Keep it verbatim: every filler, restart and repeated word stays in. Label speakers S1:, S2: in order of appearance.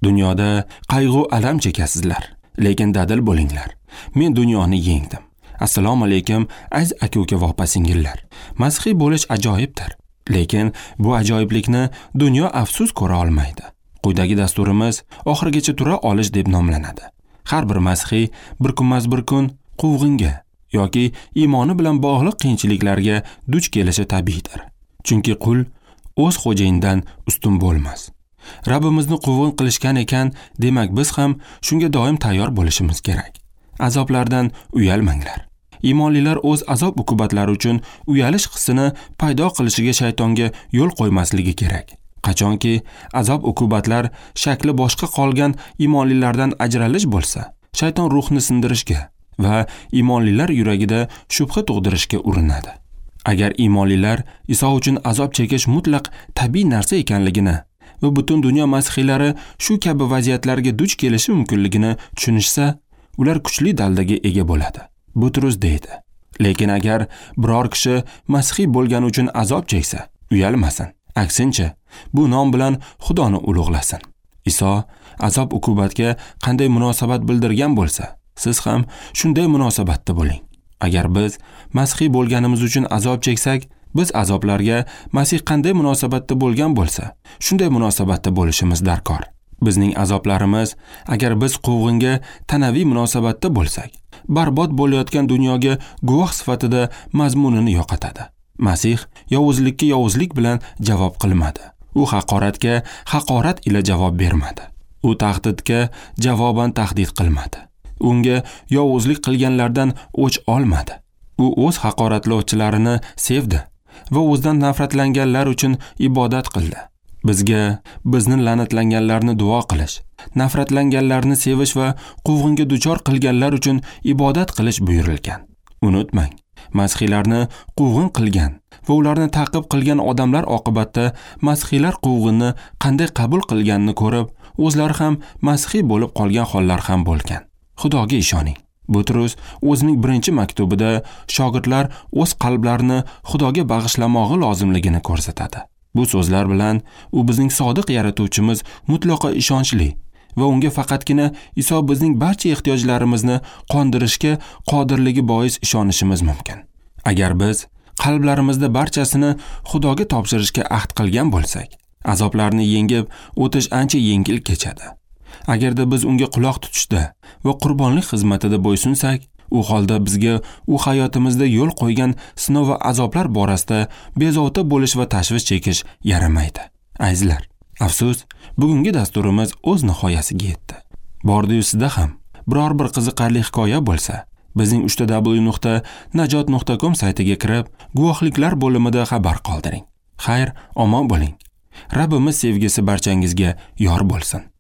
S1: Dunyoda qayg'u alam chekasizlar, lekin dadil bo'linglar. Men dunyoni yengdim. Assalomu alaykum aziz aka-uka va opa-singillar. Masxiy bo'lish ajoyibdir, lekin bu ajoyiblikni dunyo afsus ko'ra olmaydi. Quyidagi dasturimiz oxirigacha tura olish deb nomlanadi. Har bir masxiy bir kunmas bir kun quvg'inga yoki iymoni bilan bog'liq qiyinchiliklarga duch kelishi tabiiydir. Chunki qul o'z xo'jayinidan ustun bo'lmas. Rabbimizni quvg'in qilishgan ekan, demak biz ham shunga doim tayyor bo'lishimiz kerak. Azoblardan uyalmanglar. Iymonlilar o'z azob uqubatlari uchun uyalish hissini paydo qilishiga shaytonga yo'l qo'ymasligi kerak. Qachonki azob uqubatlar shakli boshqa qolgan iymonlilardan ajralish bo'lsa, shayton ruhni sindirishga va iymonlilar yuragida shubha tug'dirishga urinadi. Agar iymonlilar Iso uchun azob chekish mutlaq tabiiy narsa ekanligini va butun dunyo masxiylari shu kabi vaziyatlarga duch kelishi mumkinligini tushunishsa, ular kuchli daldaga ega bo'ladi. Bu durust deydi. Lekin agar biror kishi masxiy bo'lgani uchun azob cheksa, uyalmasin. Aksincha, bu nom bilan Xudoni ulug'lasin. Iso azob uqubatga qanday munosabat bildirgan bo'lsa, siz ham shunday munosabatda bo'ling. Agar biz masxiy bo'lganimiz uchun azob cheksak, biz azoblarga Masih qanday munosabatda bo'lgan bo'lsa, shunday munosabatda bo'lishimiz darkor. Bizning azoblarimiz, agar biz quvg'inga tanaviy munosabatda bo'lsak, barbod bo'layotgan dunyoga guvoh sifatida mazmunini yo'qotadi. Masih yovuzlikka yovuzlik bilan javob qilmadi. U haqoratga haqorat ila javob bermadi. U tahdidga javoban tahdid qilmadi. Unga yovuzlik qilganlardan o'ch olmadi. U o'z haqoratlovchilarini sevdi va o'zidan nafratlanganlar uchun ibodat qildi. Bizga bizni la'natlanganlarni duo qilish, nafratlanganlarni sevish va quvg'inga duchor qilganlar uchun ibodat qilish buyurilgan. Unutmang, masxiylarni quvg'in qilgan va ularni ta'qib qilgan odamlar oqibatda masxiylar quvg'inni qanday qabul qilganini ko'rib, o'zlari ham masxiy bo'lib qolgan hollar ham bo'lgan. Xudoga ishoning. Butrus o'zining birinchi maktubida shogirdlar o'z qalblarini Xudoga bag'ishlamog'i lozimligini ko'rsatadi. Bu so'zlar bilan u bizning sodiq yaratuvchimiz mutlaqo ishonchli va unga faqatgina Iso bizning barcha ehtiyojlarimizni qondirishga qodirligi bois ishonishimiz mumkin. Agar biz qalblarimizda barchasini Xudoga topshirishga ahd qilgan bo'lsak, azoblarni yengib o'tish ancha yengil kechadi. Agarda biz unga quloq tutishda va qurbonlik xizmatida bo'ysunsak, u holda bizga u hayotimizda yo'l qo'ygan sinov va azoblar borasida bezovta bo'lish va tashvish chekish yaramaydi. Azizlar, afsus, bugungi dasturimiz o'z nihoyasiga yetdi. Bordi-yu sizda ham biror bir qiziqarli hikoya bo'lsa, bizning uch w nuqta najot nuqta com saytiga kirib, guvohliklar bo'limida xabar qoldiring. Xayr, omon bo'ling. Rabbimiz sevgisi barchangizga yor bo'lsin.